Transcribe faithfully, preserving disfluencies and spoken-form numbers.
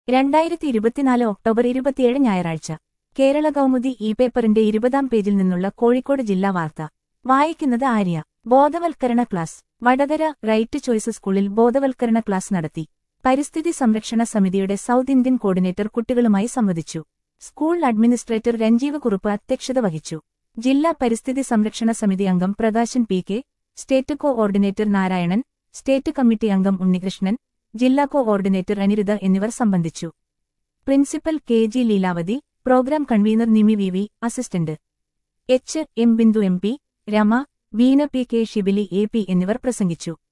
രണ്ടായിരത്തി ഇരുപത്തിനാല് ഒക്ടോബർ ഇരുപത്തിയേഴ് ഞായറാഴ്ച കേരള കൗമുദി ഇ പേപ്പറിന്റെ ഇരുപതാം പേജിൽ നിന്നുള്ള കോഴിക്കോട് ജില്ലാ വാർത്ത വായിക്കുന്നത് ആര്യ. ബോധവൽക്കരണ ക്ലാസ് വടകര റൈറ്റ് ചോയ്സ് സ്കൂളിൽ ബോധവൽക്കരണ ക്ലാസ് നടത്തി. പരിസ്ഥിതി സംരക്ഷണ സമിതിയുടെ സൗത്ത് ഇന്ത്യൻ കോർഡിനേറ്റർ കുട്ടികളുമായി സംവദിച്ചു. സ്കൂൾ അഡ്മിനിസ്ട്രേറ്റർ രഞ്ജീവ് കുറുപ്പ് അധ്യക്ഷത വഹിച്ചു. ജില്ലാ പരിസ്ഥിതി സംരക്ഷണ സമിതി അംഗം Prakashan P K, state coordinator Narayanan, state committee അംഗം ഉണ്ണികൃഷ്ണൻ, ജില്ലാ കോഓർഡിനേറ്റർ അനിരുദ്ധ എന്നിവർ സംബന്ധിച്ചു. Principal K G Leelavathi, programme convener Nimi V V, assistant H M Bindu M P, Rama, Veena P K Shibili A P എന്നിവർ പ്രസംഗിച്ചു.